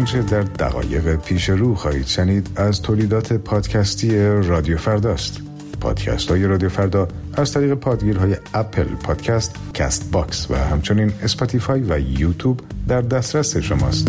آنچه در دقایق پیش رو خواهید شنید از تولیدات پادکستی رادیو فرداست. پادکست های رادیو فردا از طریق پادگیرهای اپل پادکست، کست باکس و همچنین اسپاتیفای و یوتیوب در دسترس شماست.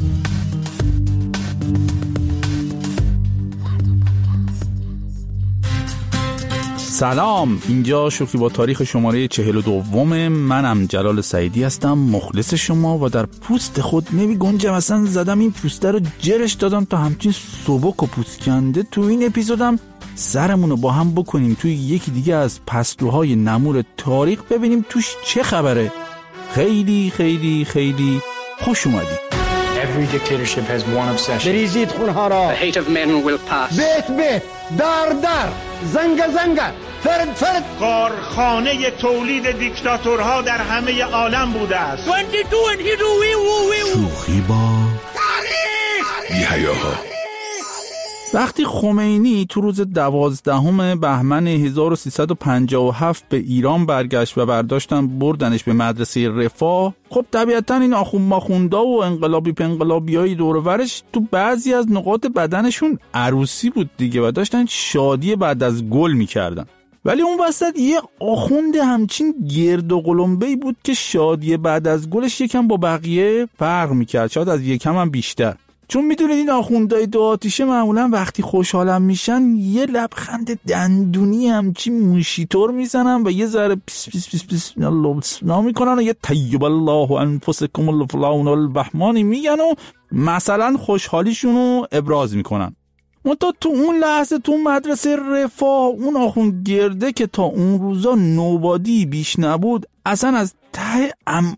سلام، اینجا شوخی با تاریخ شماره 42. منم جلال سعیدی هستم، مخلص شما و در پوست خود نمی گنجم. اصلا زدم این پوسته رو جرش دادم تا همچین سبک و پوست کنده. تو این اپیزودم سرمونو با هم بکنیم توی یکی دیگه از پستوهای نمور تاریخ، ببینیم توش چه خبره. خیلی خیلی خیلی خوش اومدید. Every dictatorship has one obsession. بریزید خونها را. The hate of men will pass. بیت بیت، در در، زنگ زنگ، فرد فرد. کارخانه تولید دیکتاتورها در همه عالم بوده است. 22 and here شوخی با تاریخ یحیاها. وقتی خمینی تو روز 12 بهمن 1357 به ایران برگشت و برداشتن بردنش به مدرسه رفاه، خب طبیعتا این آخوندا و انقلابیای دور و برش تو بعضی از نقاط بدنشون عروسی بود دیگه و داشتن شادی بعد از گل میکردن. ولی اون وسط یه آخوند همچین گرد و قلمبه‌ای بود که شادی بعد از گلش یکم با بقیه فرق میکرد، شاید از یکم هم بیشتر. چون میدونید این آخوندهای دو آتیشه معمولا وقتی خوشحالم میشن یه لبخند دندونی همچین موشیطور میزنن و یه ذره پیس پیس پیس پیس الله میکنن و یه طیب الله انفسکم الفلان البحمانی میگن و مثلا خوشحالیشونو ابراز میکنن. منتها تو اون لحظه تو مدرسه رفاه اون آخوند گرده که تا اون روزا نوبادی بیش نبود، اصلا از ته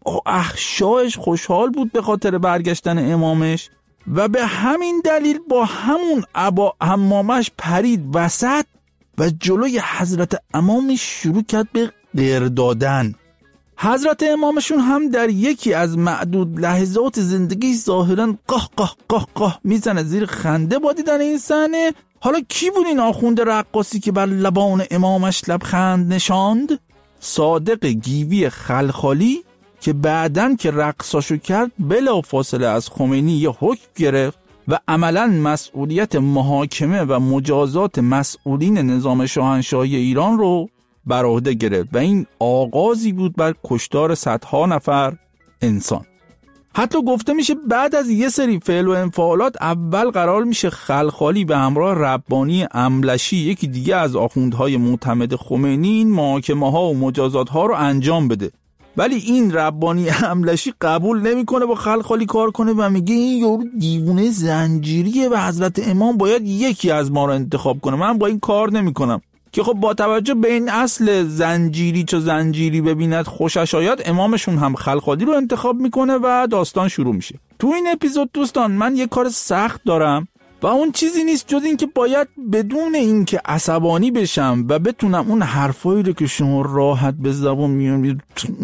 احشایش خوشحال بود به خاطر برگشتن امامش و به همین دلیل با همون عبا حمامش پرید وسط و جلوی حضرت امامش شروع کرد به غر دادن. حضرت امامشون هم در یکی از معدود لحظات زندگی ظاهراً قاه قاه قاه قاه میزنه زیر خنده با دیدن این صحنه. حالا کی بود این آخوند رقاصی که بر لبان امامش لبخند نشاند؟ صادق گیوی خلخالی که بعدن که رقصاشو کرد بلا فاصله از خمینی یه حکم گرفت و عملاً مسئولیت محاکمه و مجازات مسئولین نظام شاهنشاهی ایران رو بر عهده گرفت و این آغازی بود بر کشتار صدها نفر انسان. حتی گفته میشه بعد از یه سری فعل و انفعالات اول قرار میشه خلخالی به همراه ربانی املشی، یکی دیگه از آخوندهای معتمد خمینی، این محاکمه ها و مجازات ها رو انجام بده. ولی این ربانی املشی قبول نمیکنه با خلخالی کار کنه و میگه این یارو دیوونه زنجیریه و حضرت امام باید یکی از ما رو انتخاب کنه، من با این کار نمیکنم. که خب با توجه به این اصل زنجیری چو زنجیری ببیند خوشش آید، امامشون هم خلخالی رو انتخاب میکنه و داستان شروع میشه. تو این اپیزود دوستان من یه کار سخت دارم و اون چیزی نیست جز این که باید بدون این که عصبانی بشم و بتونم اون حرفایی رو که شما راحت به زبان میارید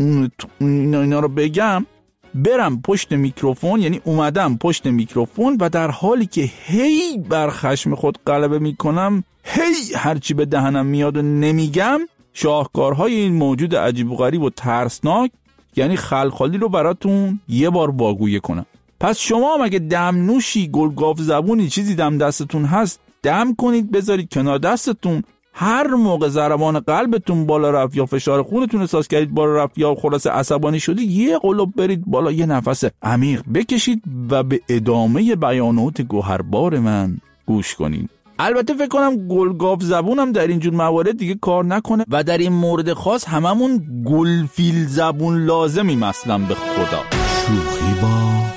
اینا رو بگم، برم پشت میکروفون، یعنی اومدم پشت میکروفون و در حالی که هی بر خشم خود غلبه میکنم، هی هرچی به دهنم میاد و نمیگم، شاهکارهای این موجود عجیب و غریب و ترسناک یعنی خلخالی رو براتون یه بار واگویه کنم. پس شما هم اگه دم نوشی، گلگاف زبونی، چیزی دم دستتون هست دم کنید بذارید کنار دستتون. هر موقع ضربان قلبتون بالا رفت یا فشار خونتون احساس کردید بالا رفت یا خلاصه عصبانی شدید، یه قلوب برید بالا، یه نفس عمیق بکشید و به ادامه بیانات گوهربار من گوش کنید. البته فکر کنم گلگاف زبونم در اینجور موارد دیگه کار نکنه و در این مورد خاص هممون گلفیل زبون لازمیم اصلا به خدا. شوخی با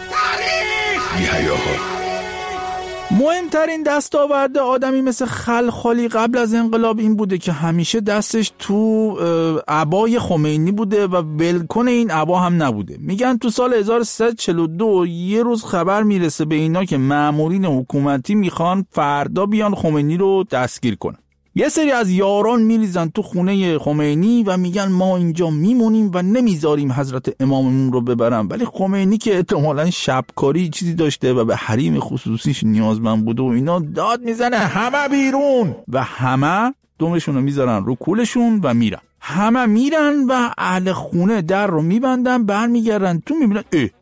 تاریخ یحیاها. مهمترین دستاورد آدمی مثل خلخالی قبل از انقلاب این بوده که همیشه دستش تو عبای خمینی بوده و ولکن این عبا هم نبوده. میگن تو سال 1342 یه روز خبر میرسه به اینا که مامورین حکومتی میخوان فردا بیان خمینی رو دستگیر کنن. یه سری از یاران میریزن تو خونه خمینی و میگن ما اینجا میمونیم و نمیذاریم حضرت اماممون رو ببرن. ولی خمینی که احتمالاً شبکاری چیزی داشته و به حریم خصوصیش نیازمند بوده و اینا داد میزنه همه بیرون و همه دومشون رو میذارن رو کولشون و میرن. همه میرن و اهل خونه در رو میبندن، برمیگردن تو میبینن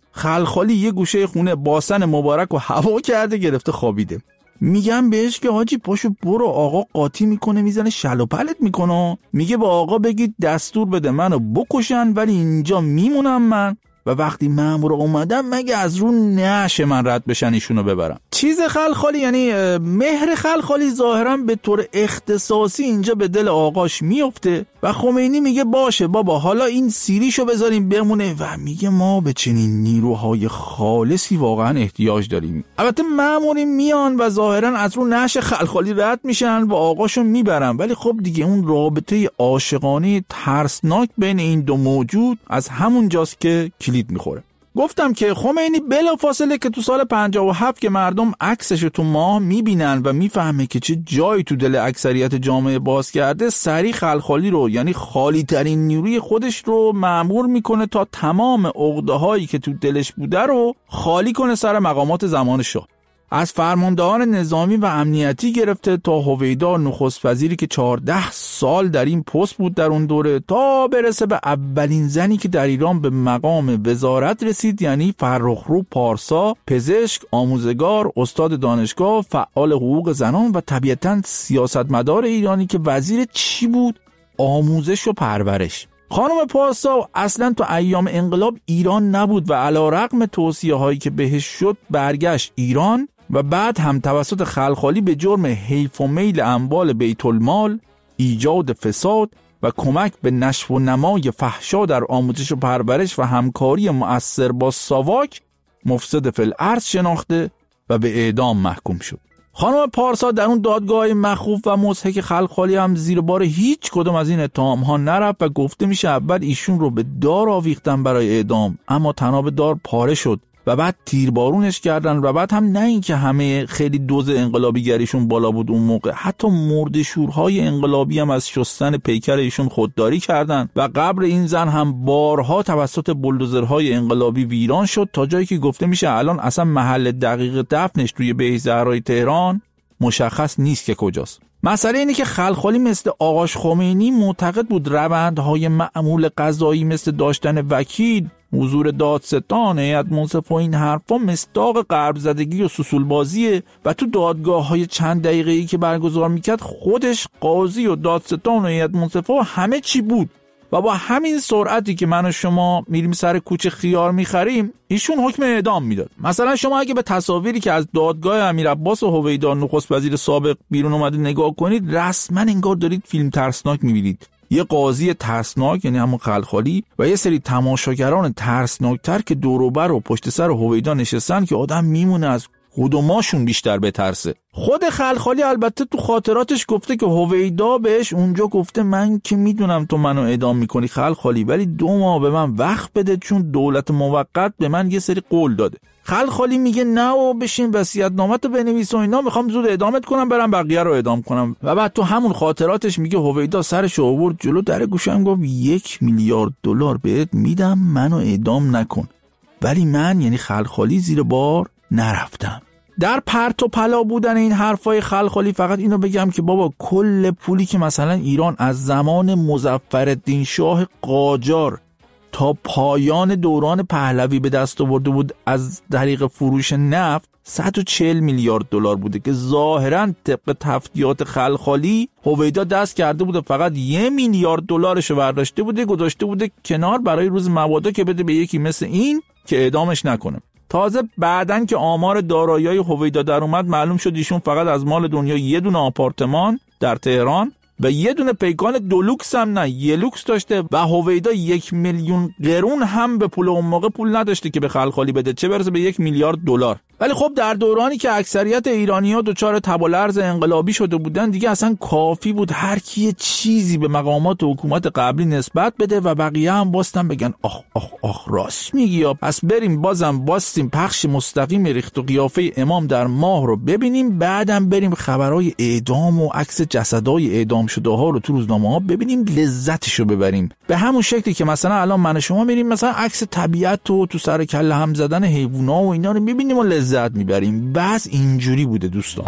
خلخالی یه گوشه خونه باسن مبارک و هوا کرده گرفته خوابیده. میگم بهش که حاجی پاشو برو، آقا قاطی میکنه میزنه شل و پلت میکنه. میگه با آقا بگید دستور بده منو بکشن ولی اینجا میمونم من و وقتی مأمور اومدم مگه از رو نشه من رد بشن ایشونو ببرم. چیز خلخالی یعنی مهر خلخالی ظاهرا به طور اختصاصی اینجا به دل آقاش میفته و خمینی میگه باشه بابا حالا این سیریشو بذاریم بمونه و میگه ما به چنین نیروهای خالصی واقعا احتیاج داریم. البته مأمورین میان و ظاهرا از رو نشه خلخالی رد میشن و آقاشو میبرن، ولی خب دیگه اون رابطه عاشقانه ترسناک بین این دو موجود از همون جاست که کلید میخوره. گفتم که خمینی بلافاصله که تو سال 57 که مردم عکسش تو ماه میبینن و میفهمه که چه جایی تو دل اکثریت جامعه باز کرده، سریع خلخالی رو یعنی خالی ترین نیروی خودش رو مأمور میکنه تا تمام عقده هایی که تو دلش بوده رو خالی کنه سر مقامات زمان شاه. از فرماندهان نظامی و امنیتی گرفته تا هویدا نخست وزیری که 14 سال در این پست بود در اون دوره، تا برسه به اولین زنی که در ایران به مقام وزارت رسید، یعنی فرخرو پارسا، پزشک، آموزگار، استاد دانشگاه، فعال حقوق زنان و طبیعتاً سیاستمدار ایرانی که وزیر چی بود؟ آموزش و پرورش. خانم پارسا اصلا تو ایام انقلاب ایران نبود و علیرغم توصیه هایی که بهش شد برگشت ایران و بعد هم توسط خلخالی به جرم حیف و میل اموال بیت المال، ایجاد فساد و کمک به نشو و نمای فحشا در آموزش و پرورش و همکاری مؤثر با ساواک مفسد فی الارض شناخته و به اعدام محکوم شد. خانم پارسا در اون دادگاه مخوف و مضحک خلخالی هم زیر بار هیچ کدوم از این اتهام ها نرفت و گفته میشه اول ایشون رو به دار آویختن برای اعدام، اما تناب دار پاره شد و بعد تیربارونش کردن و بعد هم نه این که همه خیلی دوز انقلابی گریشون بالا بود اون موقع، حتی مرده‌شورهای انقلابی هم از شستن پیکر ایشون خودداری کردن و قبر این زن هم بارها توسط بولدوزرهای انقلابی ویران شد، تا جایی که گفته میشه الان اصلا محل دقیق دفنش توی بیت زهرای تهران مشخص نیست که کجاست. مسئله اینه که خلخالی مثل آقاش خمینی معتقد بود روندهای معمول قضایی مثل داشتن وکیل، حضور دادستان، هیئت منصفه و این حرفا مصداق غرب زدگی و سوسول بازیه و تو دادگاه‌های چند دقیقه‌ای که برگزار میکرد خودش قاضی و دادستان و هیئت منصفه و همه چی بود و با همین سرعتی که من و شما میریم سر کوچه خیار میخریم ایشون حکم اعدام میداد. مثلا شما اگه به تصاویری که از دادگاه امیرعباس و هویدا نخست وزیر سابق بیرون اومده نگاه کنید، رسما انگار دارید فیلم ترسناک میبینید. یه قاضی ترسناک یعنی همون خلخالی و یه سری تماشاگران ترسناکتر که دور و بر و پشت سر هویدا نشستن که آدم میمونه از خودماشون بیشتر بترسه. خود خلخالی البته تو خاطراتش گفته که هویدا بهش اونجا گفته من که میدونم تو منو اعدام میکنی خلخالی، ولی 2 ماه به من وقت بده چون دولت موقت به من یه سری قول داده. خلخالی میگه نه و بشین وصیت‌نامه‌تو بنویس و اینا، میخوام زود اعدامت کنم برم بقیه رو اعدام کنم. و بعد تو همون خاطراتش میگه هویدا سرشو آورد جلو در گوشم گفت 1 میلیارد دلار بهت میدم منو اعدام نکن، ولی من یعنی خلخالی زیر بار نرفتم. در پرت و پلا بودن این حرفای خلخالی فقط اینو بگم که بابا کل پولی که مثلا ایران از زمان مظفرالدین شاه قاجار تا پایان دوران پهلوی به دست آورده بود از طریق فروش نفت 140 میلیارد دلار بوده که ظاهراً طبق تفتیات خلخالی هویدا دست کرده بوده فقط 1 میلیارد دلارشو برداشته بوده گذاشته بوده کنار برای روز مبادا که بده به یکی مثل این که اعدامش نکنه. تازه بعدن که آمار دارایی‌های هویدا در اومد معلوم شد ایشون فقط از مال دنیا 1 دونه آپارتمان در تهران و 1 دونه پیکان دولوکس هم نه 1 لوکس داشته و هویدا 1 میلیون قرون هم به پول اون موقع پول نداشته که به خلخالی بده، چه برسه به 1 میلیارد دلار. ولی خب در دورانی که اکثریت ایرانی‌ها دچار تب و لرز انقلابی شده بودن دیگه اصلا کافی بود هر کی چیزی به مقامات حکومت قبلی نسبت بده و بقیه هم باستن بگن آخ راست میگی، پس بریم بازم باستیم پخش مستقیم ریخت و قیافه امام در ماه رو ببینیم، بعدم بریم خبرای اعدام و عکس جسدای اعدام شده ها رو تو روزنامه ها ببینیم، لذتشو ببریم. به همون شکلی که مثلا الان من و شما میریم مثلا عکس طبیعت و تو سر کله هم زدن حیونا و اینا رو میبینیم و لذت میبریم. بس اینجوری بوده دوستان.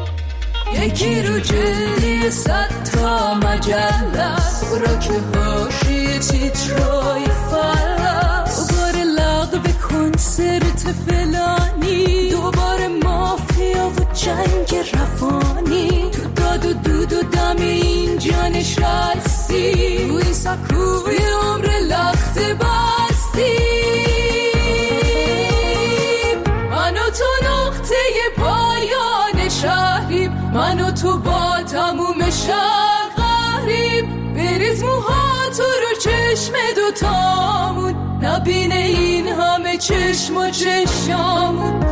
یکی رو جلدی 100 تا مجله برا که هاشی تیترای فلس بار لغو کنس نشستی توی سکوی عمر لخت بستی من و تو نقطه پایان شهریم من و تو با تموم شهر قهریم بریز موها تو رو چشم دوتامون نبینه این همه چشم و چشمامون.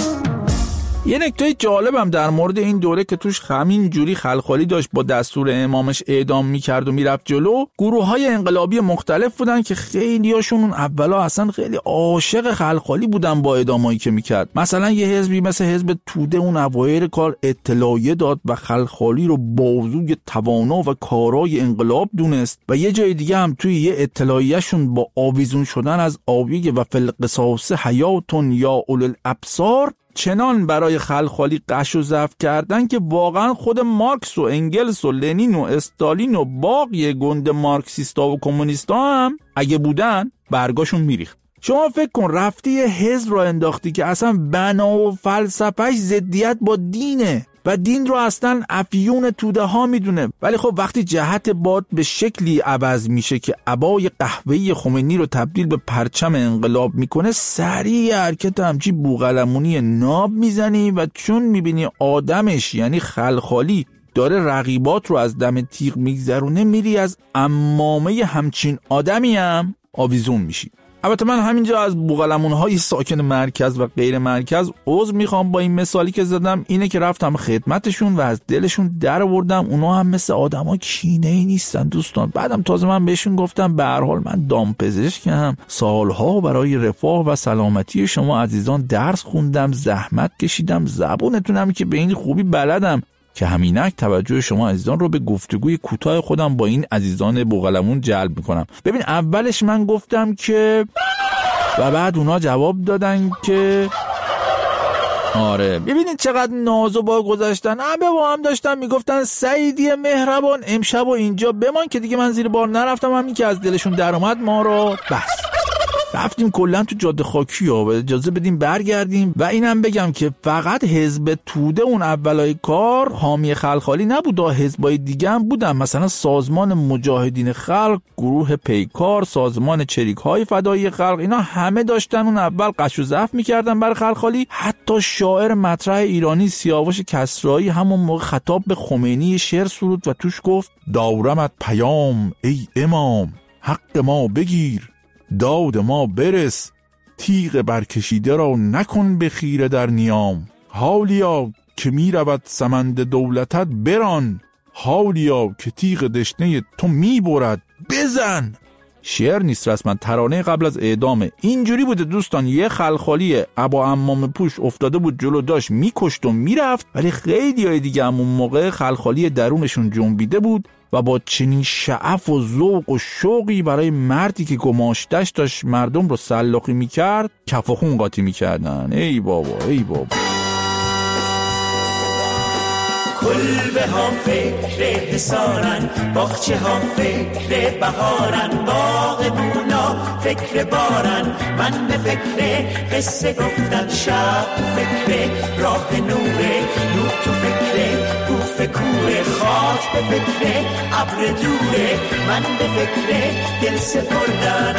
یه نکته جالبم در مورد این دوره که توش همین جوری خلخالی داشت با دستور امامش اعدام میکرد و میرفت جلو، گروه‌های انقلابی مختلف بودن که خیلیاشون اون اولا اصلا خیلی عاشق خلخالی بودن با اعدامایی که میکرد. مثلا یه حزبی مثل حزب توده اون اوایل کار اطلاعیه داد و خلخالی رو بازوی توانا و کارای انقلاب دونست و یه جای دیگه هم توی یه اطلاعیه‌شون با آویزون شدن از آویه و فلقصاص حیاتون یا اولوالابصار چنان برای خلخالی قش و ضعف کردن که واقعا خود مارکس و انگلس و لنین و استالین و باقی گند مارکسیستا و کمونیستا هم اگه بودن برگاشون میریخت. شما فکر کن رفتی یه حزب رو انداختی که اصلا بنا و فلسفهش ضدیت با دینه و دین رو اصلا افیون توده ها میدونه، ولی خب وقتی جهت باد به شکلی عوض میشه که عبای قهوه‌ای خمینی رو تبدیل به پرچم انقلاب میکنه، سریع حرکت همچی بوقلمونی ناب میزنی و چون میبینی آدمش یعنی خلخالی داره رقیبات رو از دم تیغ میگذرونه میری از امامه همچین آدمی هم آویزون میشی. البته من همینجا از بوقلمون‌های ساکن مرکز و غیر مرکز عذر میخوام با این مثالی که زدم، اینه که رفتم خدمتشون و از دلشون در آوردم اونا هم مثل آدما کینه‌ای نیستن دوستان. بعدم تازه من بهشون گفتم به هر حال من دامپزشکم، سالها برای رفاه و سلامتی شما عزیزان درس خوندم، زحمت کشیدم، زبونتونم که به این خوبی بلدم که همینک توجه شما عزیزان رو به گفتگوی کوتاه خودم با این عزیزان بوقلمون جلب میکنم. ببین اولش من گفتم که و بعد اونا جواب دادن که آره. ببینید چقدر ناز و با گذاشتن. همه با هم داشتن میگفتن سعیدی مهربان امشب و اینجا بمان که دیگه من زیر بار نرفتم، همین که از دلشون در اومد ما رو بس رفتیم کلن تو جاده خاکی ها و اجازه بدیم برگردیم. و اینم بگم که فقط حزب توده اون اولای کار حامی خلخالی نبود، حزبای دیگه هم بودن، مثلا سازمان مجاهدین خلق، گروه پیکار، سازمان چریک های فدایی خلق، اینا همه داشتن اون اول قش و ضعف میکردن برای خلخالی. حتی شاعر مطرح ایرانی سیاوش کسرایی همون موقع خطاب به خمینی شعر سرود و توش گفت دارمت پیام ای امام، حق ما بگیر داد ما برس، تیغ برکشیده را نکن به خیره در نیام، حالیا که می رود سمند دولتت بران، حالیا که تیغ دشنه تو می برد بزن. شعر نیست رسما، ترانه قبل از اعدامه. اینجوری بوده دوستان، یه خلخالی ابا عمام پوش افتاده بود جلو، داشت میکشت و میرفت، ولی خیلی های دیگه همون موقع خلخالی درونشون جنبیده بود و با چنین شعف و ذوق و شوقی برای مردی که گماشتش داشت مردم رو سلاخی میکرد کف و خون قاطی میکردن. ای بابا ای بابا. کلبه ها فکر حسارن، باغچه ها فکر بهارن، باغ بونا فکر بارن، من به فکر قصه گفتن، شب فکر راه نوره، نور تو فکر بوف کوره، خاک به فکر ابر دوره، من به فکر دل سپردن.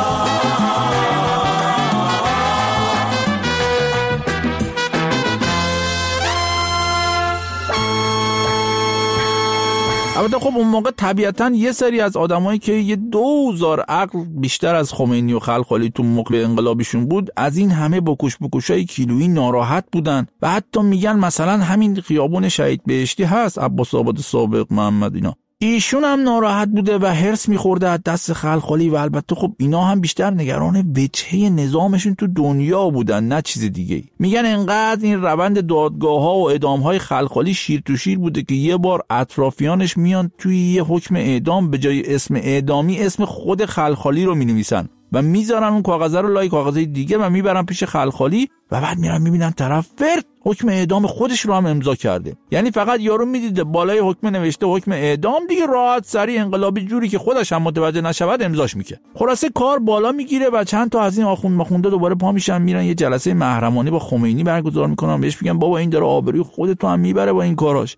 البته خب اون موقع طبیعتاً یه سری از آدمایی که یه 2000 عقل بیشتر از خمینی و خلخالی تو موقع انقلابیشون بود، از این همه بکشای کیلویی ناراحت بودن و حتی میگن مثلا همین خیابون شهید بهشتی هست، عباس آباد سابق، محمد، اینا ایشون هم ناراحت بوده و هرس میخورده از دست خلخالی و البته خب اینا هم بیشتر نگران وجهه نظامشون تو دنیا بودن نه چیز دیگه. میگن انقدر این روند دادگاه ها و اعدام های خلخالی شیر تو شیر بوده که یه بار اطرافیانش میان توی یه حکم اعدام به جای اسم اعدامی اسم خود خلخالی رو مینویسن و میذارن اون کاغذ رو لای کاغذای دیگه و میبرن پیش خلخالی و بعد میرن میبینن طرف فرد حکم اعدام خودش رو هم امضا کرده. یعنی فقط یارو میدیده بالای حکم نوشته حکم اعدام، دیگه راحت سریع انقلابی جوری که خودش هم متوجه نشود امضاش میکنه. خلاصه کار بالا میگیره و چند تا از این آخوند مخونده دوباره پا میشن میرن یه جلسه محرمانه با خمینی برگزار میکنن، بهش میگن بابا این داره آبروی خودتو هم میبره با این کاراش.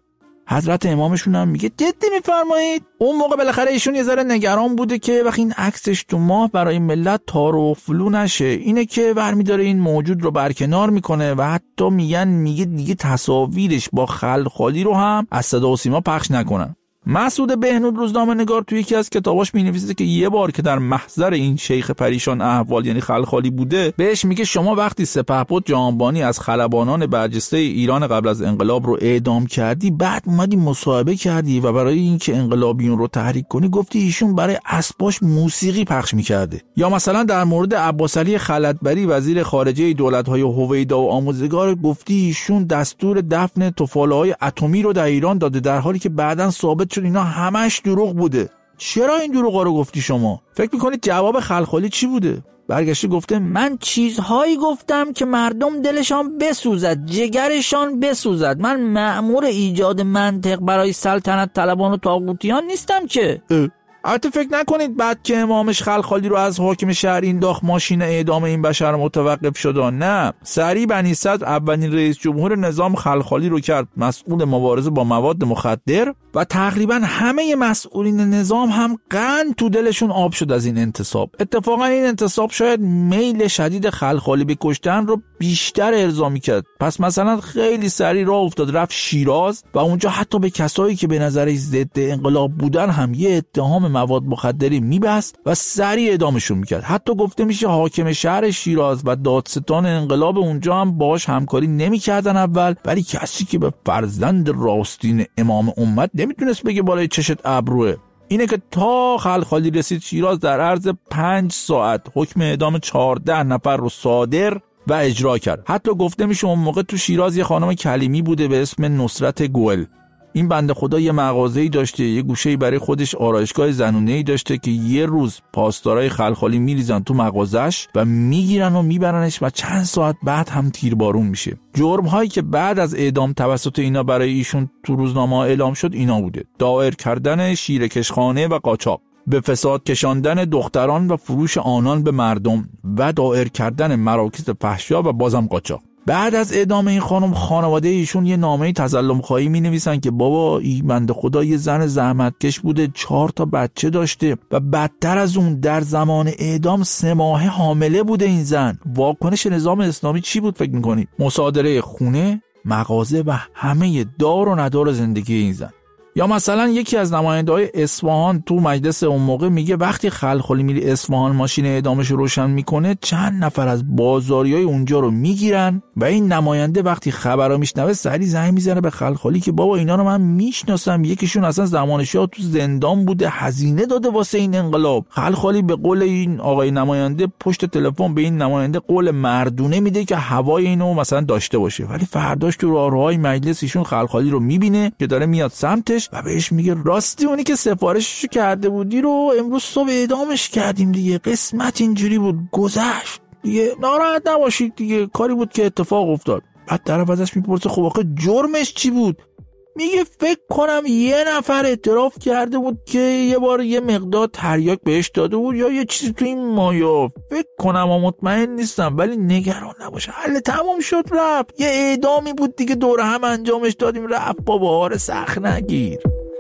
حضرت امامشون هم میگه جدی میفرمایید؟ اون موقع بالاخره ایشون یه ذره نگران بوده که وقتی این عکسش تو ماه برای ملت تار و فلو نشه، اینه که برمی‌داره این موجود رو برکنار میکنه و حتی میگه دیگه تصاویرش با خلخالی رو هم از صدا و سیما پخش نکنن. مسعود بهنود روزنامه‌نگار توی یکی از کتاباش می‌نویسه که یه بار که در محضر این شیخ پریشان احوال یعنی خلخالی بوده، بهش میگه شما وقتی سپهبد جهانبانی از خلبانان برجسته ایران قبل از انقلاب رو اعدام کردی، بعد اومدی مصاحبه کردی و برای اینکه انقلابیون رو تحریک کنی گفتی ایشون برای اسباش موسیقی پخش می‌کرده. یا مثلا در مورد عباس علی خلعتبری وزیر خارجه دولت‌های هویدا و آموزگار گفتی ایشون دستور دفن طفاله‌های اتمی رو در ایران داده، در حالی که بعداً ثابت شد اینا همش دروغ بوده. چرا این دروغا رو گفتی شما؟ فکر میکنید جواب خلخالی چی بوده؟ برگشته گفته من چیزهایی گفتم که مردم دلشان بسوزد، جگرشان بسوزد. من مأمور ایجاد منطق برای سلطنت طلبان و طاغوتیان نیستم که. البته فکر نکنید بعد که امامش خلخالی رو از حاکم شهر انداخت ماشین اعدام این بشر متوقف شد. نه، سریع بنی صدر اولین رئیس جمهور نظام خلخالی رو کرد مسئول مبارزه با مواد مخدر و تقریبا همه مسئولین نظام هم قند تو دلشون آب شد از این انتصاب. اتفاقا این انتصاب شاید میل شدید خلخالی به کشتن رو بیشتر ارضا می‌کرد. پس مثلا خیلی سریع راه افتاد رفت شیراز و اونجا حتی به کسایی که به نظرش ضد انقلاب بودن هم یه اتهام مواد مخدری میبست و سریع اعدامشون میکرد. حتی گفته میشه حاکم شهر شیراز و دادستان انقلاب اونجا هم باهاش همکاری نمیکردن اول، ولی کسی که به فرزند راستین امام امت نمیتونست بگه بالای چشت ابروه. اینه که تا خلخالی رسید شیراز در عرض 5 ساعت حکم اعدام 14 نفر رو صادر و اجرا کرد. حتی گفته میشه اون موقع تو شیراز یه خانم کلیمی بوده به اسم نصرت گل. این بنده خدا یه مغازه‌ای داشته، یه گوشه‌ای برای خودش آرایشگاه زنونه‌ای داشته که یه روز پاسدارای خلخالی میریزن تو مغازش و میگیرن و میبرنش و چند ساعت بعد هم تیربارون میشه. جرم‌هایی که بعد از اعدام توسط اینا برای ایشون تو روزنامه اعلام شد اینا بوده: دایر کردن شیرکشخانه و قاچاق، به فساد کشاندن دختران و فروش آنان به مردم و دایر کردن مراکز فحشا و بازم قاچاق. بعد از اعدام این خانم خانواده ایشون یه نامه تظلم خواهی می نویسن که بابا این بنده خدا یه زن زحمتکش بوده، 4 تا بچه داشته و بدتر از اون در زمان اعدام 3 ماهه حامله بوده این زن. واکنش نظام اسلامی چی بود فکر میکنید؟ مصادره خونه، مغازه و همه دار و ندار زندگی این زن. یا مثلا یکی از نماینده‌های اصفهان تو مجلس اون موقع میگه وقتی خلخالی میری اصفهان ماشین اعدامش رو روشن میکنه چند نفر از بازاریای اونجا رو میگیرن و این نماینده وقتی خبرو میشنوه سری زنگ میزنه به خلخالی که بابا اینا رو من میشناسم، یکیشون اصلا زمان شاه تو زندان بوده، هزینه داده واسه این انقلاب. خلخالی به قول این آقای نماینده پشت تلفن به این نماینده قول مردونه میده که هوای اینو مثلا داشته باشه، ولی فرداش تو راهروهای مجلس ایشون خلخالی رو میبینه که داره میاد سمتش و بهش میگه راستی اونی که سفارششو کرده بودی رو امروز صبح اعدامش کردیم دیگه، قسمت اینجوری بود گذشت دیگه، ناراحت نباشید دیگه، کاری بود که اتفاق افتاد. بعد طرف ازش میپرسه خب آخه جرمش چی بود؟ میگه فکر کنم یه نفر اعتراف کرده بود که یه بار یه مقدار تریاک بهش داده بود یا یه چیزی تو این مایا، فکر کنم و مطمئن نیستم، ولی نگران نباشه حل تموم شد رفت، یه اعدامی بود دیگه دور هم انجامش دادیم رفت، بابا آره سخت نگیر.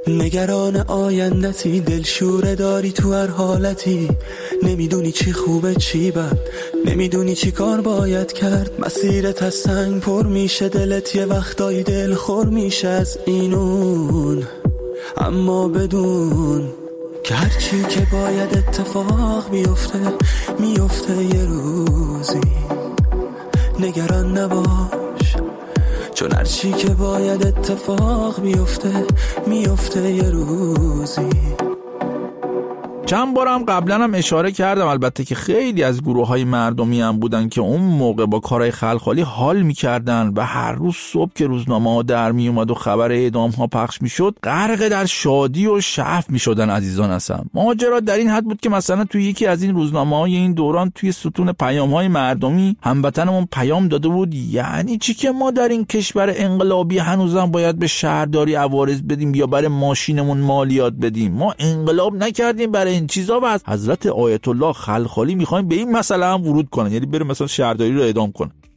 نگران آیندتی دلشوره داری تو هر حالتی، نمیدونی چی خوبه چی بد، نمیدونی چی کار باید کرد، مسیرت از سنگ پر میشه، دلت یه وقتایی دل خور میشه از اینون، اما بدون که هرچی که باید اتفاق میفته یه روزی، نگران نباش چون هرچی که باید اتفاق میفته یه روزی. چند بارم قبلا هم اشاره کردم البته که خیلی از گروه‌های مردمی هم بودن که اون موقع با کارهای خلخالی حال می‌کردن و هر روز صبح که روزنامه‌ها در میومد و خبر اعدام‌ها پخش می‌شد غرق در شادی و شعف می‌شدن عزیزان. اصلا ماجرا در این حد بود که مثلا توی یکی از این روزنامه‌های این دوران توی ستون پیام‌های مردمی هموطنمون پیام داده بود یعنی چی که ما در این کشور انقلابی هنوزم باید به شهرداری عوارض بدیم یا برای ماشینمون مالیات بدیم؟ ما انقلاب نکردیم برای این چیزا و از حضرت آیت الله خلخالی میخوایم به این مسئله هم ورود کنن، یعنی بره مثلا شهرداری رو اعدام کنن.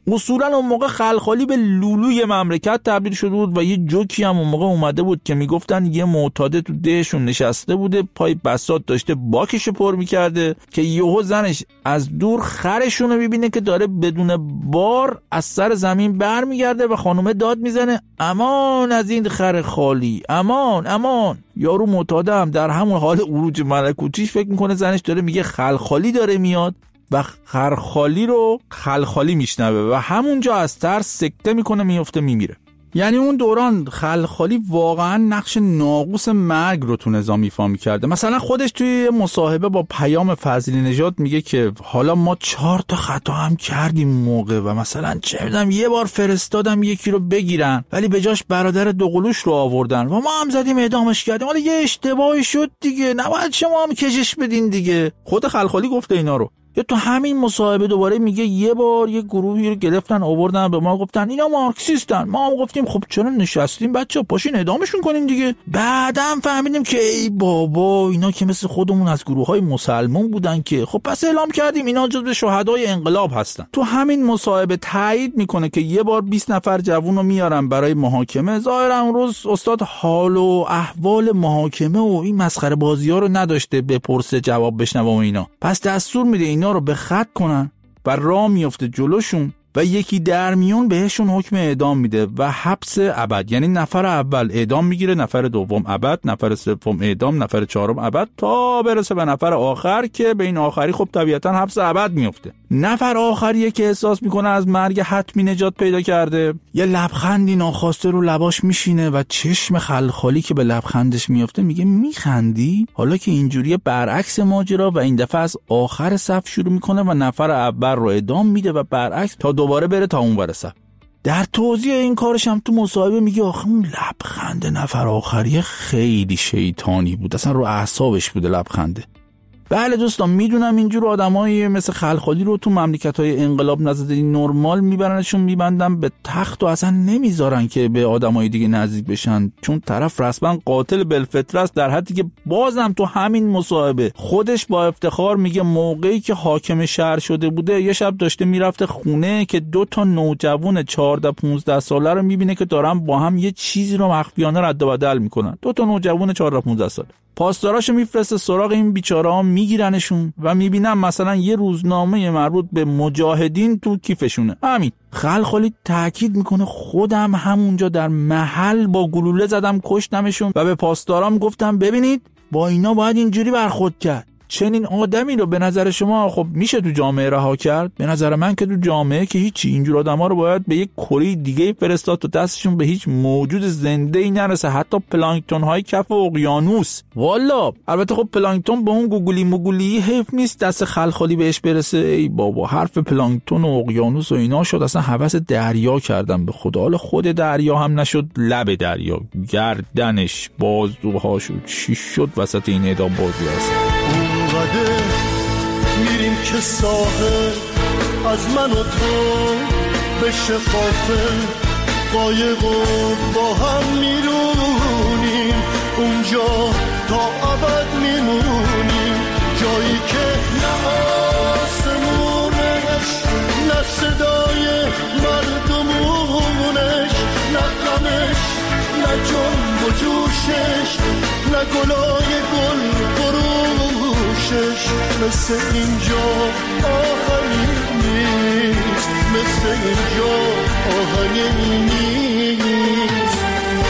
اصولا اون موقع خلخالی به لولوی مملکت تبدیل شده بود و یه جوکی هم اون موقع اومده بود که میگفتن یه معتاده تو دهشون نشسته بوده، پای بساط داشته باکش پر میکرده که یهو زنش از دور خرشونو میبینه که داره بدون بار از سر زمین برمیگرده و خانومه داد میزنه امان از این خر خالی، امان امان. یارو معتاده هم در همون حال عروج ملکوتیش فکر میکنه زنش داره میگه خلخالی داره میاد و خرخالی رو خلخالی میشنوه و همونجا از ترس سکته میکنه، میفته میمیره. یعنی اون دوران خلخالی واقعا نقش ناقوس مرگ رو تو نظام ایفا می‌کرده. مثلا خودش توی مصاحبه با پیام فضلی نژاد میگه که حالا ما 4 تا خطا هم کردیم موقع و مثلا چه می‌دونم یه بار فرستادم یکی رو بگیرن ولی به جاش برادر دوقلوش رو آوردن و ما هم زدیم اعدامش کردیم، حالا یه اشتباهی شد دیگه، نباید شما هم کشش بدین دیگه. خود خلخالی گفته اینا رو. یا تو همین مصاحبه دوباره میگه یه بار یه گروهی رو گرفتن آوردن به ما گفتن اینا مارکسیستن، ما هم گفتیم خب چرا نشستیم بچه‌ها پاشین اعدامشون کنیم دیگه. بعدم فهمیدیم که ای بابا اینا که مثل خودمون از گروه‌های مسلمان بودن که خب پس اعلام کردیم اینا جزو شهدای انقلاب هستن. تو همین مصاحبه تایید میکنه که یه بار 20 نفر جوون رو میارن برای محاکمه. ظاهرا اون روز استاد حال و احوال محاکمه و این مسخره بازی‌ها رو نداشته بپرسه جواب بشنوه و اینا، پس دستور میده اینا رو به خط کنن و راه میفته جلوشون و یکی در میون بهشون حکم اعدام میده و حبس ابد. یعنی نفر اول اعدام میگیره، نفر دوم ابد، نفر سوم اعدام، نفر چهارم ابد، تا برسه به نفر آخر که به این آخری خب طبیعتا حبس ابد میفته. نفر آخریه که احساس میکنه از مرگ حتمی نجات پیدا کرده، یه لبخندی ناخواسته رو لباش میشینه و چشم خلخالی که به لبخندش میفته میگه میخندی؟ حالا که اینجوریه برعکس ماجرا و این دفعه از آخر صف شروع میکنه و نفر اول رو اعدام میده و برعکس تا دوباره بره تا اون برسه. در توضیح این کارش هم تو مصاحبه میگه آخه اون لبخند نفر آخری خیلی شیطانی بود، اصلا رو اعصابش بوده لبخنده. بله دوستان میدونم اینجور آدمایی مثل خلخالی رو تو مملکت‌های انقلاب نزدی نرمال میبرنشون میبندن به تخت و اصلا نمیذارن که به آدمای دیگه نزدیک بشن، چون طرف رسما قاتل بالفطره است، در حدی که بازم تو همین مصاحبه خودش با افتخار میگه موقعی که حاکم شهر شده بوده یه شب داشته میرفته خونه که 2 تا نوجوان 14-15 ساله رو میبینه که دارن با هم یه چیزی رو مخفیانه رد و بدل میکنن. 2 تا نوجوان 14-15 ساله. پاسداراشو میفرسته سراغ این بیچاره‌ها، میگیرنشون و میبینم مثلا یه روزنامه مربوط به مجاهدین تو کیفشونه. همین. خلخالی تاکید میکنه خودم همونجا در محل با گلوله زدم کشتمشون و به پاسدارام گفتم ببینید با اینا باید اینجوری برخورد کرد. چنین آدمی رو به نظر شما خب میشه تو جامعه رها کرد؟ به نظر من که تو جامعه که هیچی، اینجور آدما رو باید به یک کره دیگه فرستاد تا دستشون به هیچ موجود زنده‌ای نرسه، حتی پلانکتون های کف اقیانوس. والا البته خب پلانکتون با اون گوگلی مگولی حیف نیست دست خلخالی بهش برسه. ای بابا حرف پلانکتون و اقیانوس و اینا شد اصلا هوس دریا کردم به خدا. حالا خود دریا هم نشد لب دریا، گردنش، بازوهاش چی شد وسط این اعدام بازی هست. میریم که ساحل از من و تو بشه غافل، قایق و با هم میرونیم اونجا تا ابد میمونیم، جایی که نه آسمونش نه صدای مردمونش نه غمش نه جنب و جوشش نه گلای گل فروشش، مثل اینجا آهنی نیست، مثل اینجا آهنی نیست.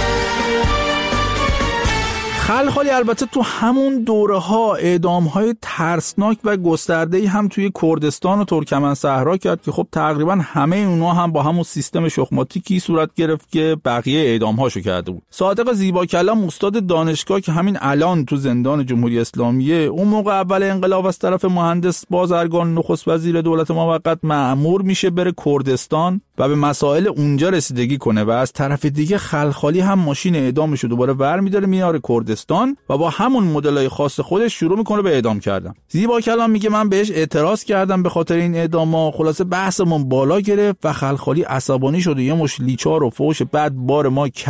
خلخالی البته تو همون دوره ها اعدام های ترسناک و گسترده‌ای هم توی کردستان و ترکمن صحرا کرد که خب تقریبا همه اونا هم با همون سیستم شخماتیکی صورت گرفت که بقیه اعدام هاشو کرده بود. صادق زیبا کلام استاد دانشگاه که همین الان تو زندان جمهوری اسلامیه، اون موقع اول انقلاب از طرف مهندس بازرگان نخست وزیر دولت موقت مأمور میشه بره کردستان و به مسائل اونجا رسیدگی کنه و از طرف دیگه خلخالی هم ماشین اعدامشو دوباره برمی‌داره میاره کردستان و با همون مدلای خاص خودش شروع میکنه به اعدام کردن. زیبا کلام میگه من بهش اعتراض کردم به خاطر این اعداما، خلاصه بحثمون بالا گرفت و خلخالی عصبانی شد و یه مش لیچار و فوش بعد بار ما کرد.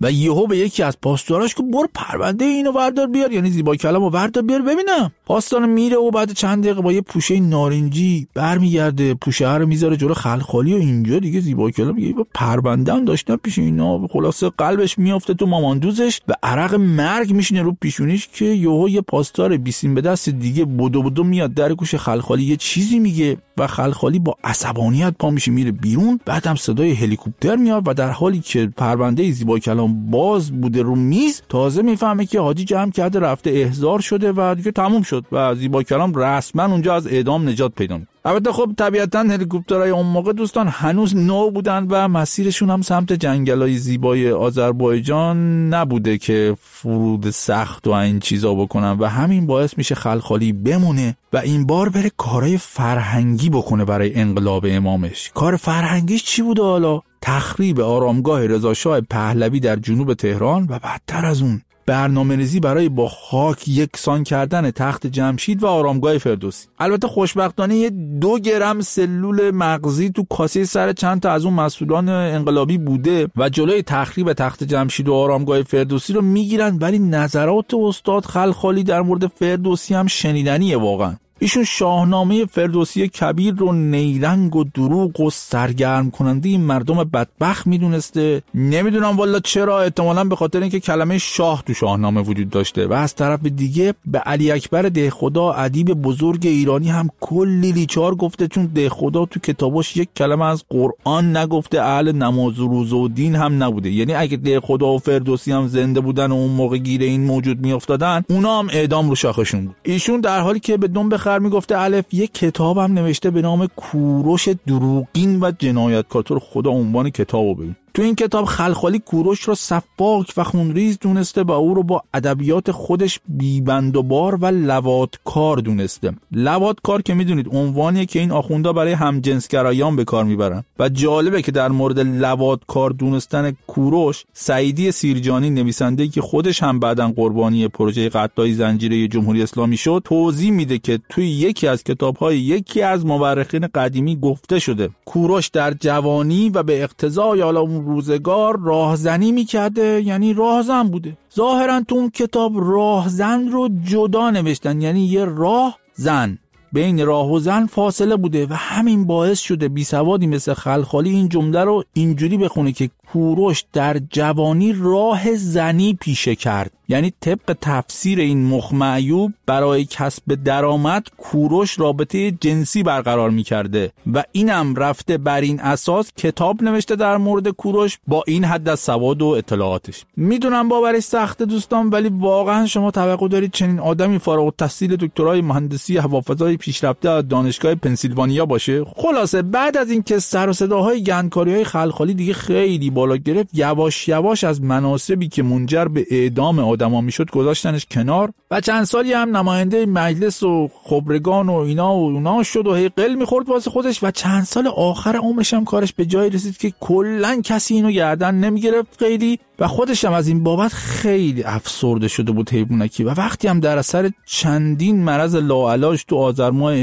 و یهو به یکی از پاسداراش که برو پرونده اینو وردار بیار، یعنی زیبا کلامو وردار بیار ببینم. پاسدار میره و بعد چند دقیقه با یه پوشه نارنجی برمیگرده، پوشه رو میذاره جلو خلخالی و اینجا دیگه زیبا کلام میگه پرونده هم داشتن پیش اینا. خلاصه قلبش میافته تو ماماندوزش و عرق مرگ میشینه رو پیشونیش که یهو یه پاسدار بیسیم به دست دیگه بدو میاد در گوش خلخالی یه چیزی میگه و خلخالی با عصبانیت پا میشه میره بیرون. بعدم صدای هلیکوپتر میاد و در حالی که پرونده زیبا کلام باز بوده رو میز تازه میفهمه که حاجی جمع کرده رفته احضار شده و دیگه تموم شد و زیبا کلام رسما اونجا از اعدام نجات پیدا میکنه. البته خب طبیعتاً هلیکوپترهای اون موقع دوستان هنوز نو بودن و مسیرشون هم سمت جنگل‌های زیبای آذربایجان نبوده که فرود سخت و این چیزا بکنن و همین باعث میشه خلخالی بمونه و این بار بره کارهای فرهنگی بکنه برای انقلاب امامش. کار فرهنگیش چی بوده حالا؟ تخریب آرامگاه رضاشاه پهلوی در جنوب تهران و بدتر از اون برنامه‌ریزی برای با خاک یکسان کردن تخت جمشید و آرامگاه فردوسی. البته خوشبختانه یه 2 گرم سلول مغزی تو کاسه سر چند تا از اون مسئولان انقلابی بوده و جلوی تخریب تخت جمشید و آرامگاه فردوسی رو میگیرن، ولی نظرات استاد خلخالی در مورد فردوسی هم شنیدنیه واقعا. ایشون شاهنامه فردوسی کبیر رو نیرنگ و دروغ و سرگرم کننده این مردم بدبخت میدونسته. نمیدونم والا چرا، احتمالاً به خاطر اینکه کلمه شاه تو شاهنامه وجود داشته و از طرف دیگه به علی اکبر دهخدا ادیب بزرگ ایرانی هم کلی لیچار گفته، چون دهخدا تو کتاباش یک کلمه از قرآن نگفته، اهل نماز و روزه و دین هم نبوده. یعنی اگه دهخدا و فردوسی هم زنده بودن و اون موقع گیر این موجود میافتادن اونا هم اعدام رو شاخشون بود. ایشون در حالی که به دنب میگفته الف یک کتاب هم نوشته به نام کوروش دروغین و جنایتکار. تو خدا عنوان کتابو ببین. تو این کتاب خلخالی کوروش رو صفاک و خونریز دونسته و او رو با ادبیات خودش بیبند و بار و لواطکار دونسته. لواطکار که میدونید عنوانیه که این آخوندا برای همجنسگرایان به کار میبرن و جالبه که در مورد لواطکار دونستن کوروش سعیدی سیرجانی نویسنده‌ای که خودش هم بعداً قربانی پروژه قطعی زنجیره جمهوری اسلامی شد توضیح میده که توی یکی از کتاب‌های یکی از مورخین قدیمی گفته شده کوروش در جوانی و به اقتضای روزگار راهزنی میکرده، یعنی راهزن بوده. ظاهرا تو اون کتاب راهزن رو جدا نوشتن، یعنی یه راه زن، بین راه و زن فاصله بوده و همین باعث شده بیسوادی مثل خلخالی این جمله رو اینجوری بخونه که کوروش در جوانی راه زنی پیشه کرد. یعنی طبق تفسیر این مخمعیوب برای کسب درآمد کوروش رابطه جنسی برقرار می‌کرده و اینم رفته بر این اساس کتاب نوشته در مورد کوروش با این حد از سواد و اطلاعاتش. میدونم باورش سخته دوستان، ولی واقعا شما توقع دارید چنین آدمی فارغ التحصیل دکترای مهندسی هوافضای پیشرفته از دانشگاه پنسیلوانیا باشه؟ خلاصه بعد از اینکه سر و صداهای گندکاری‌های خلخالی دیگه خیلی بالا گرفت، یواش یواش از مناصبی که منجر به اعدام آدما میشد گذاشتنش کنار و چند سالی هم نماینده مجلس و خبرگان و اینا و اونا شد و هی قل میخورد واسه خودش و چند سال آخر عمرش هم کارش به جایی رسید که کلا کسی اینو گردن نمیگرفت خیلی و خودش هم از این بابت خیلی افسرده شده بود حیوانکی و وقتی هم در اثر چندین مرض لاعلاج تو آذر ماه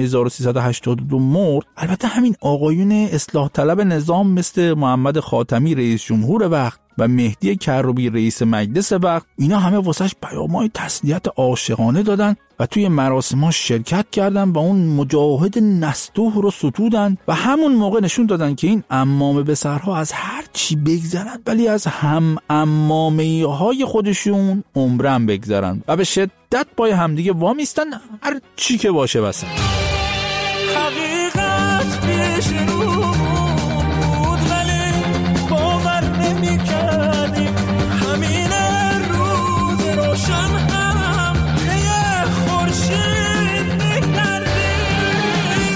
1382 مرد. البته همین آقایون اصلاح طلب نظام مثل محمد خاتمی رئیس جمهور وقت و مهدی کروبی رئیس مجلس وقت، اینا همه واسش پیام‌های تسلیت عاشقانه دادن و توی مراسم‌ها شرکت کردن و اون مجاهد نستوه رو ستودن و همون موقع نشون دادن که این عمامه به سرها از هر چی بگذرن ولی از هم عمامه‌های خودشون عمرن بگذرن و به شدت پای همدیگه وامیستن هر چی که باشه واسه. حقیقت پیش رو بود ولی باور نمی‌کردیم، همین روز روشن هم یه خورشید می‌کردیم،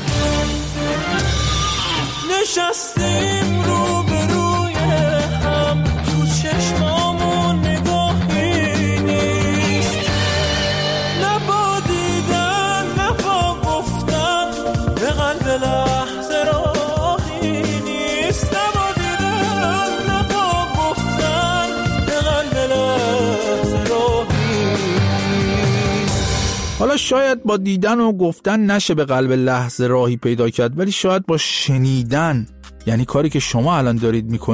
نشستیم رو به روی هم تو چشمامون نگاهی نیست، نه با دیدن نه با گفتن به قلب لحظه راهی نیست، نه با دیدن نه با گفتن به قلب لحظه راهی نیست. حالا شاید با دیدن و گفتن نشه به قلب لحظه راهی پیدا کرد، ولی شاید با شنیدن، یعنی کاری که شما الان دارید میکنید،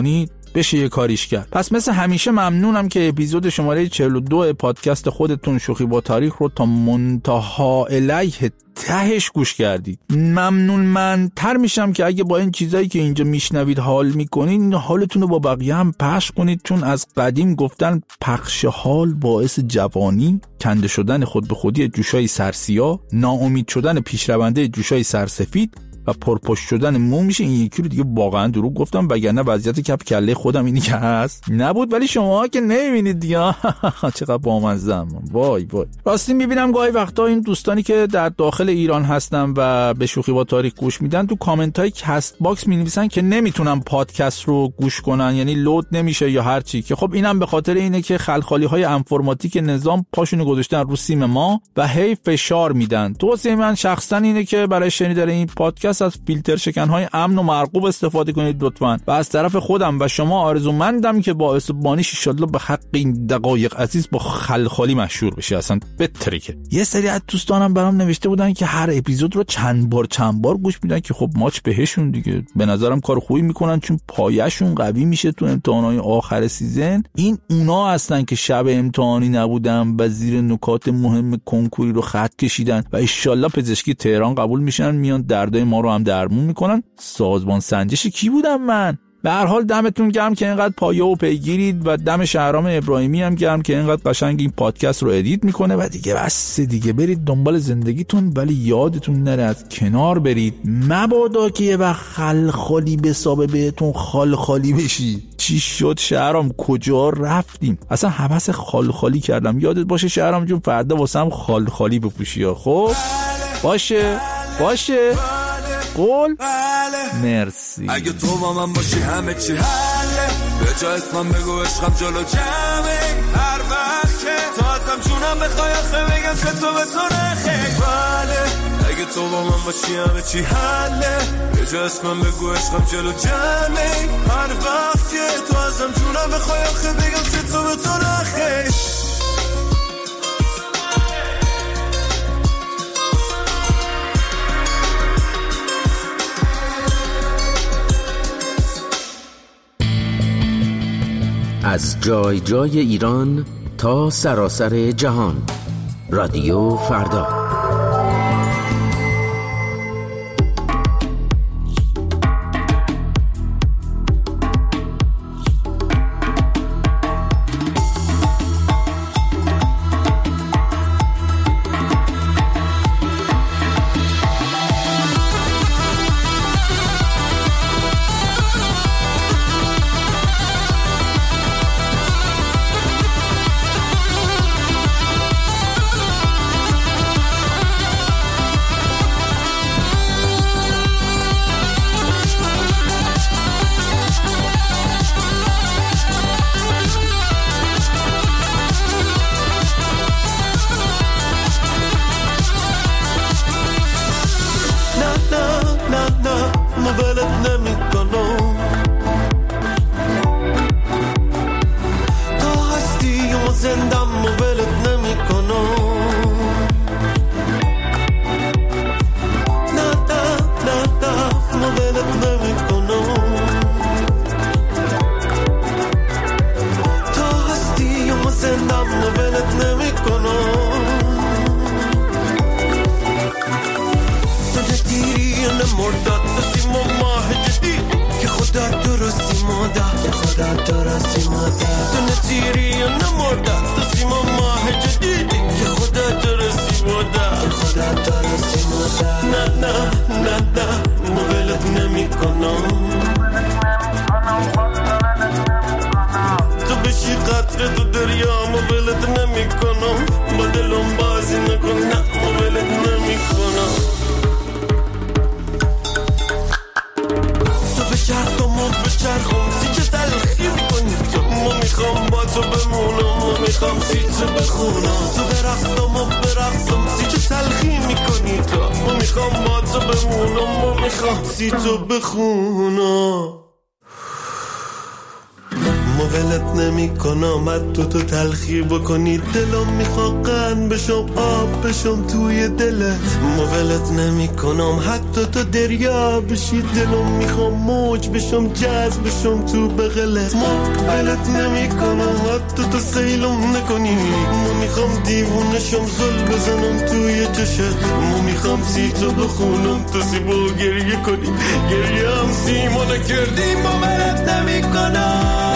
بشه یه کاریش کرد. پس مثل همیشه ممنونم که اپیزود شماره 42 پادکست خودتون شوخی با تاریخ رو تا منتها الیه تهش گوش کردید. ممنون من تر میشم که اگه با این چیزایی که اینجا میشنوید حال میکنید، این حالتون رو با بقیه هم پخش کنید، چون از قدیم گفتن پخش حال باعث جوانی، کنده شدن خود به خودی جوشای سرسیاه، ناامید شدن پیشرونده جوشای سرسفید و پرپشت شدن مو میشه. این یکی رو دیگه واقعا دروغ گفتم، وگرنه وضعیت کف کله خودم اینی که هست نبود، ولی شما که نمیبینید دیگه. چقدر بامزه‌ام. وای وای. راستی میبینم گاهی وقتا این دوستانی که در داخل ایران هستن و به شوخی با تاریخ گوش میدن تو کامنت های کست باکس مینویسن که نمیتونن پادکست رو گوش کنن، یعنی لود نمیشه یا هر چی. که خب اینم به خاطر اینه که خلخالی های انفرماتیک نظام پاشونو گذاشتن رو سیم ما و هی فشار میدن. توصیه من شخصا اینه که برای شنیدن این پادکست از فیلتر شکن‌های امن و مرغوب استفاده کنید لطفاً. و از طرف خودم و شما آرزومندم که باعث بانیش ان شاءالله به حق این دقایق عزیز با خلخالی مشهور بشه. اصلا بترکه. یه سری از دوستانم برام نوشته بودن که هر اپیزود رو چند بار گوش میدن، که خب ماچ بهشون دیگه. به نظرم کار خوبی میکنن چون پایه‌شون قوی میشه تو امتحانات آخر سیزن. این اونا هستن که شب امتحانی نبودن و زیر نکات مهم کنکوری رو خط کشیدن و ان شاءالله پزشکی تهران قبول میشن، میان دردای ما رو هم درمون میکنن. سازمان سنجش کی بودم من؟ به هر حال دمتون گرم که اینقدر پایه و پیگیرید و دم شهرام ابراهیمی هم گرم که اینقدر قشنگ این پادکست رو ادیت میکنه. و دیگه بس دیگه، برید دنبال زندگیتون، ولی یادتون نره از کنار برید، مبادا که یه وقت خلخالی بسابه بهتون خالخالی بشی. چی شد شهرام؟ کجا رفتیم؟ اصلا حوس خالخالی کردم. یادت باشه شهرام جون فردا واسم خالخالی بپوشی ها. خب باشه قول. مرسی. اگه تو با من باشی همه چی حله، به جا اسمم بگو عشقم جلو جمعه. هر وقت که تو ازم جونم بخوای آخه بگم که تو به تو نخیر. بله اگه تو با من باشی همه چی حله، به جا اسمم بگو عشقم جلو جمعه. هر وقت که تو ازم جونم بخوای آخه بگم که تو به تو نخیر. از جای جای ایران تا سراسر جهان، رادیو فردا. اما ولت نمی کنم حتی تو تلخی بکنی. دلم میخواد قند بشم آب بشم توی دلت، اما ولت نمی کنم حتی تو دریا بشی. دلم میخوام موج بشم جذب بشم تو بغلت، ما ولت نمی کنم حتی تو سیلم نکنی. ما میخوام دیوونشم زل بزنم توی چشت، ما میخوام سی تو بخونم تو سیبو گریه کنی. گریه هم سیما نکردی ما ولت نمی کنم.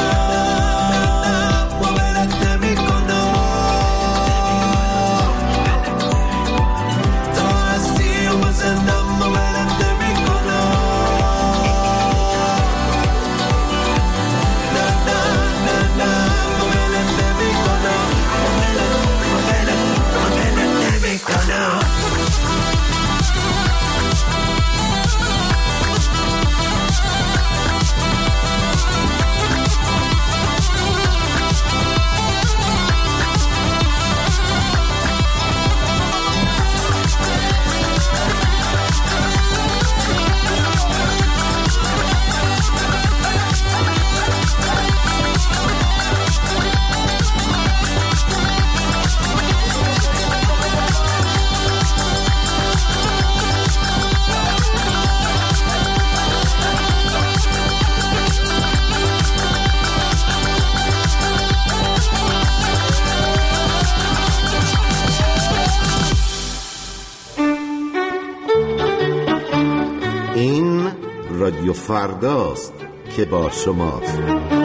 رادیو فرداست که با شماست.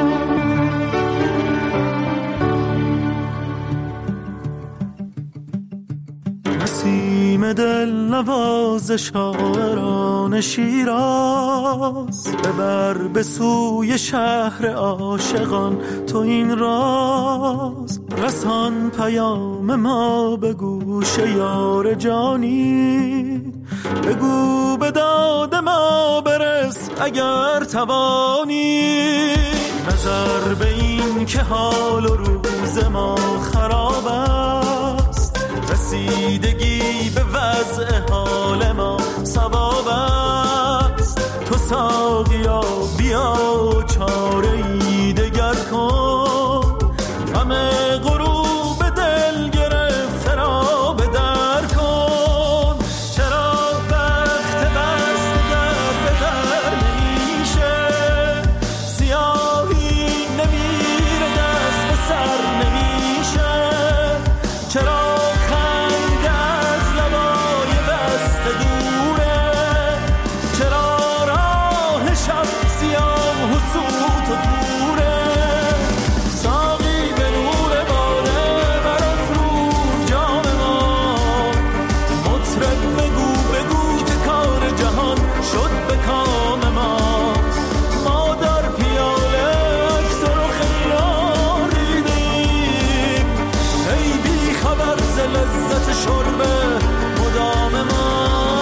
نسیم دل نواز شاعران شیراز، ببر به سوی شهر عاشقان تو این راز. رسان پیام ما به گوش یار جانی، بگو به داد ما برس اگر توانی. نظر به این که حال و روز ما خراب است، رسیدگی به وضع حال ما ثواب است. تو ساقیا بیا چاره ای دگر کن، همه غروب دل گرفته را به در کن. چرا وقت بست گر به در نمیشه، سیاهی نمیره دست به سر نمیشه. چرا خنده از لبای بسته دوره، چرا راه شب سیاه و سوت و دوره. ساقی به نور باده برافروز جام ما، مطرب بگو که کار جهان شد به کام ما. ما در پیاله عکس رخ یار دیدیم، ای بی خبر ز لذت شرب مدام ما.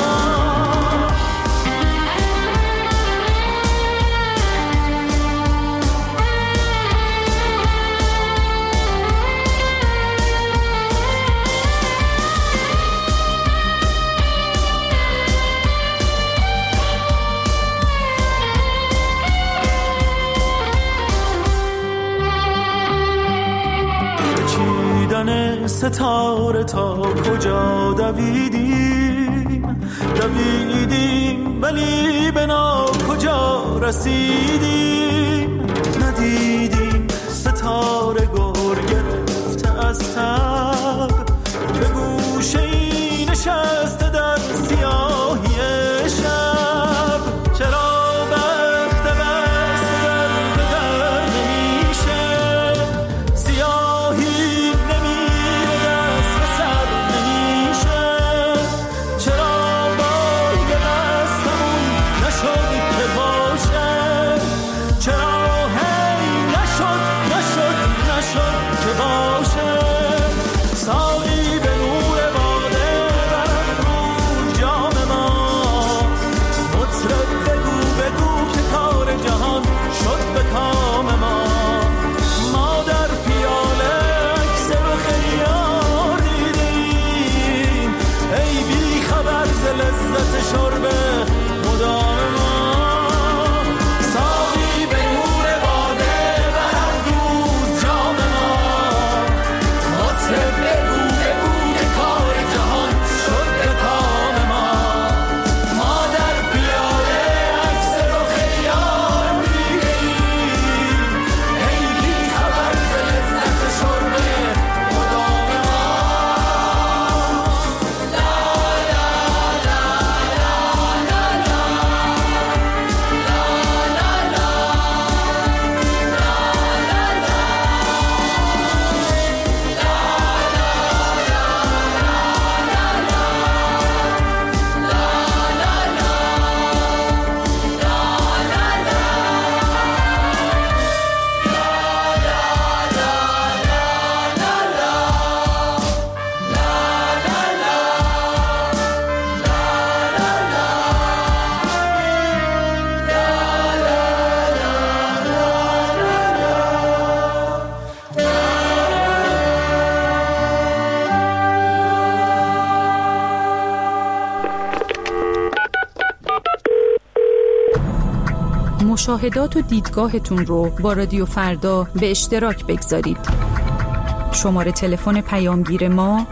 چیدن ستاره تا کجا دویدیم ولی به کجا رسیدیم. ندیدیم ستاره گر گرفته از تب، به گوشه ای نشسته در سیاهی شب. چرا بخت بست در به در نمیشه، سیاهی نمیره دست به سر نمیشه. چرا بای دستمون نشد که باشه، چرا هی نشد که باشه. مشاهدات و دیدگاهتون رو با رادیو فردا به اشتراک بگذارید. شماره تلفن پیامگیر ما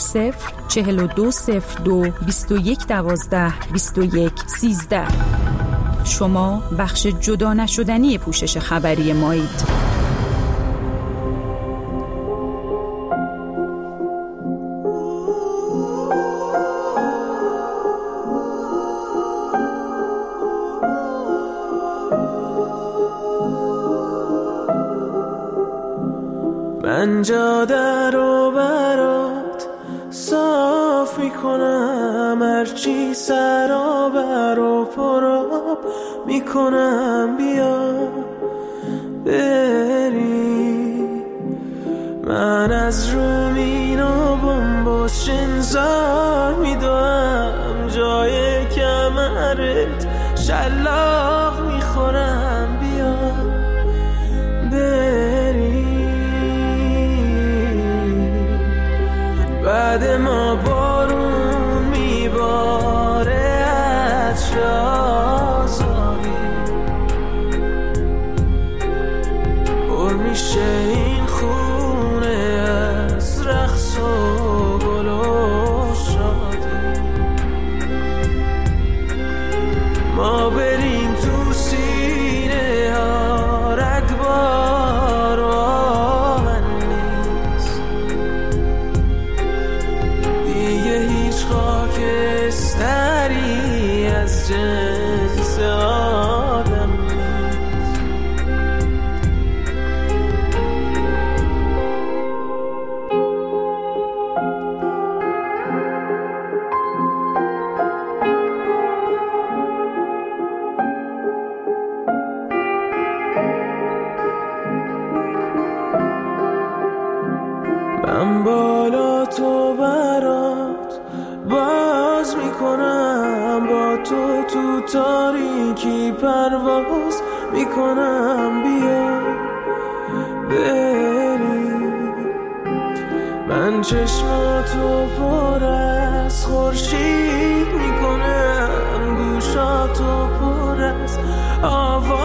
004202 2112 2113. شما بخش جدا نشدنی پوشش خبری مایید. من جاده رو برات صاف میکنم، هرچی سرابر و پراب میکنم، بیا بری. من از رومین و بمبوس شنزار میدوم، جای کمرت شلاق میخورم، بیا بری. بعد ما بارون میباره از شازاری، پر میشه این خونه از رقص و گل و شادی. ما بریم تو سینه ها رگبار و آهن نیست، دیگه هیچ خاکستری از جنس آدم نیست. من بالا تو برات باز میکنم، با تو تو تاریکی پرواز میکنم، بیا بری. من چشماتو پر از خورشید میکنم، گوشاتو پر از آواز